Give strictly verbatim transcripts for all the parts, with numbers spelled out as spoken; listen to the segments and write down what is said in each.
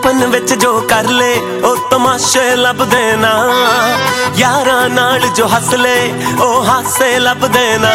बचपन विच जो कर ले ओ तमाशे लभदे ना, यारां नाल जो हस ले ओ हासे लभदे ना।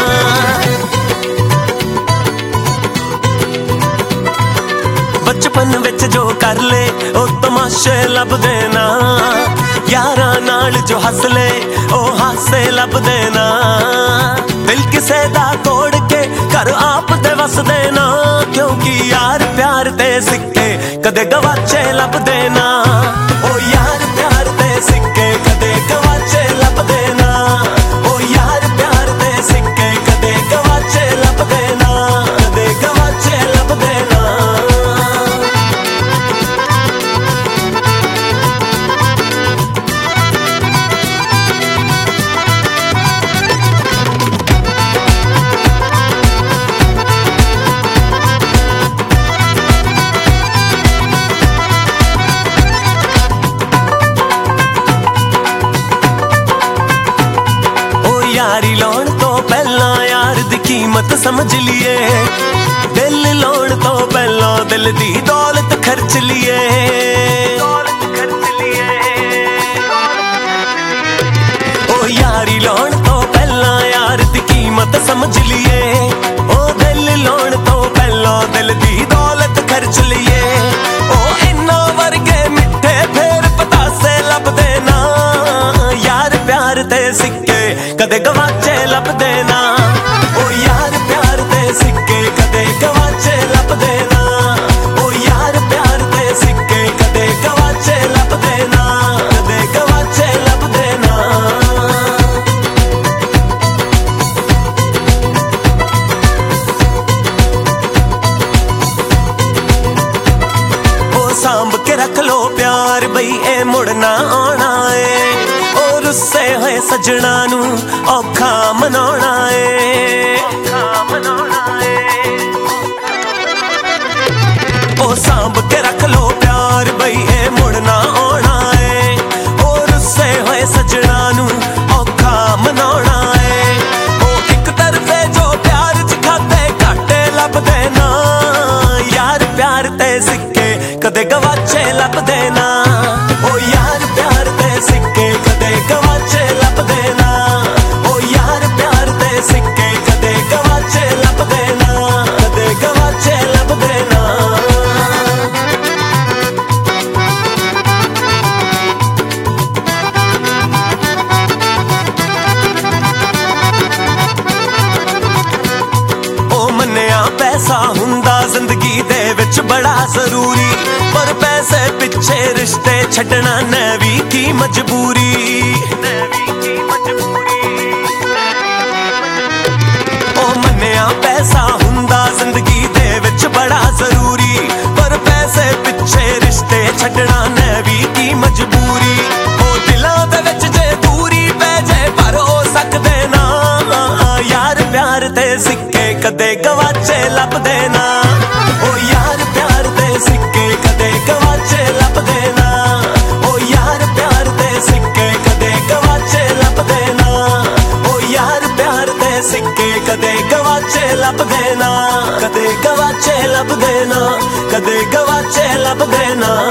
बचपन विच जो कर ले ओ तमाशे लभदे ना, यारां नाल जो हस ले ओ हासे लभदे ना। दिल किसे दा तोड़ के घर आप दे वसदे ना, क्योंकि यार प्यार दे सिक्के कदे गवाचे लभदे ना। ओ यार प्यार दे सिक्के कदे गवाचे लभदे ना, ओ यार प्यार दे सिक्के कदे गवाचे लभदे ना, कदे गवाचे लभदे ना। यारी लाउण तो पहला यार दी कीमत समझ लिए, दिल लाउण तो पहला दिल दी दौलत खर्च लिए। ओ यारी लाउण तो पहला यार दी कीमत समझ लिए, ओ दिल लाउण तो पहला दिल दी दौलत खर्च लिए। ओ इन्ना वर्गे मिठे फेर पतासे लभदे ना, यार प्यार ते सिक्के कदे गवाचे लभदे ना। ओ यार प्यार दे सिक्के कदे गवाचे लभदे ना, ओ यार प्यार दे सिक्के कदे गवाचे लभदे ना, कदे गवाचे लभदे ना। ओ सांभ के रख लो प्यार बई ए मुड़ना आना है, और उससे है सजना नू औखा मनाउणा है। ओ सांभ के रख लो प्यार बई ए मुड़ना आना है, और उससे है सजना नू औखा मनाउणा है। ओ एक तरफे जो प्यार च खाते घाटे लभदे ना, यार प्यार ते सिक्के कदे गवाचे लभदे ना। ओ यार प्यार ते सिक्के कदे गवाचे लभदे ना, ओ यार प्यार ते सिक्के कदे गवाचे लभदे ना, कदे गवाचे लभदे ना। ओ मन्निया पैसा हुंदा जिंदगी दे विच बड़ा जरूरी, पर पैसे पिछे रिश्ते छड्डना नैवी की मजबूरी। ओ मन्निया पैसा हुंदा जिंदगी दे विच बड़ा जरूरी, पर पैसे पिछे रिश्ते छड्डना नैवी की मजबूरी। ओ दिलां दे विच जे दूरी पै जे पर हो सकदे ना, यार प्यार दे सिक्के कदे गवाचे लभदे ना। ओ यार प्यार दे सिक्के कदे गवाचे लभदे ना, ओ यार प्यार दे सिक्के कदे गवाचे लभदे ना, ओ यार प्यार दे सिक्के कदे गवाचे लभदे ना, कदे गवाचे लभदे ना, कदे गवाचे लभदे ना।